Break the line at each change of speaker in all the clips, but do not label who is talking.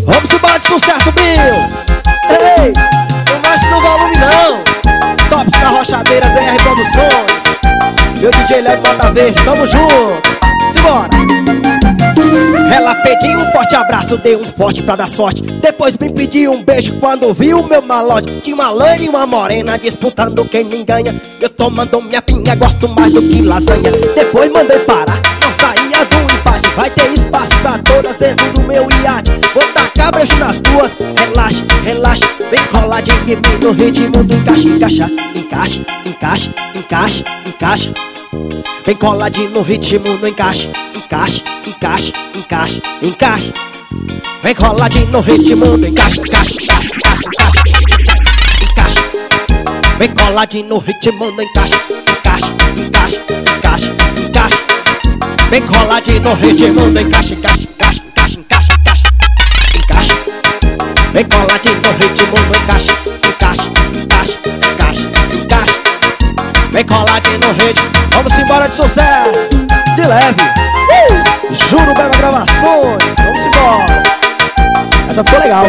Vamos embora de sucesso, Bill. Ei, não mexe no volume não. Tops da Rochadeiras, ZR Produções. Meu DJ Léo Mata Verde, tamo junto. Simbora. Ela pediu um forte abraço, dei um forte pra dar sorte. Depois me pediu um beijo quando viu o meu malote. Tinha uma loira e uma morena disputando quem me ganha. Eu tomando minha pinga, gosto mais do que lasanha. Depois mandei parar, não saía do empate. Vai ter espaço pra todas dentro do meu iate. Vou tacar beijo nas tuas, relaxa, relaxa. Vem coladinho em mim no ritmo do encaixe, encaixa. Encaixe, encaixe, encaixe, encaixe. Vem coladinho no ritmo do encaixe. Encaixe, encaixe, encaixe, encaixe. Vem coladinho no ritmo do encaixe, encaixe, encaixe, encaixe, encaixe. Vem coladinho no ritmo do encaixe, encaixe, encaixe, encaixe, encaixe. Vem coladinho no ritmo do encaixe, encaixe, encaixe, encaixe, encaixe, encaixe, encaixe. Vem coladinho no ritmo do encaixe, encaixe, encaixe, encaixe, encaixe. Vem coladinho no ritmo. Vamos embora de sucesso, de leve. Juro Beba Gravações. Vamos embora. Essa ficou legal.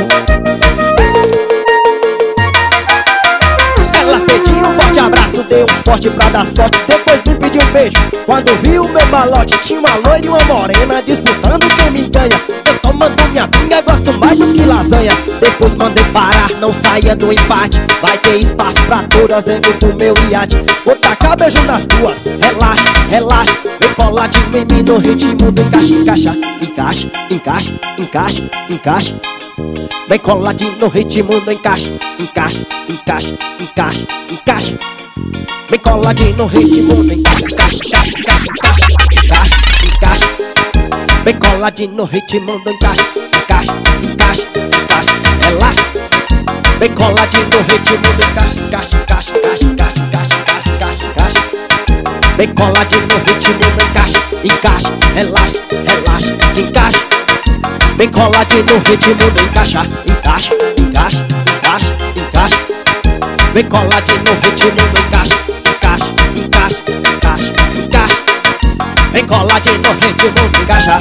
Ela pediu um forte abraço, dei um forte pra dar sorte. Depois me pediu um beijo quando viu o meu malote. Tinha uma loira e uma morena disputando quem me ganha. Eu tomando minha pinga, gosto mais do que lasanha. Depois mandei parar, não saia do empate. Vai ter espaço pra todas dentro do meu iate. Vou tacar beijo nas duas, relaxa, relaxa. Vem coladinho em mim no ritmo do encaixe, encaixa. Encaixe, encaixe, encaixe, encaixe. Vem coladinho no ritmo do encaixe. Encaixe, encaixe, encaixe, encaixe. Vem coladinho no ritmo do encaixe, encaixe, encaixe, encaixe, encaixe, encaixe. Vem coladinho no ritmo do encaixe. Encaixe, encaixe, encaixe, relaxa. Vem coladinho no ritmo do encaixe, encaixe, encaixe, encaixe, encaixe, encaixe, encaixe, encaixe. Vem coladinho no ritmo do encaixe. Encaixe, relaxa, relaxa, encaixe. Vem coladinho no ritmo do encaixe. Encaixe, encaixe, encaixe, encaixe. Vem coladinho no ritmo do encaixe. Encaixe, encaixe, encaixe, encaixe. Vem coladinho no ritmo do encaixe.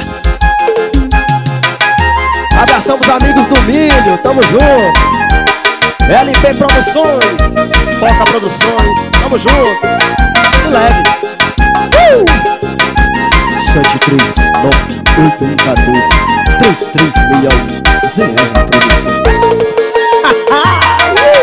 Abração pros amigos do Milho, tamo junto. LP Produções, Poca Produções, tamo junto. De leve. 739-8114-3361 ZR Produções.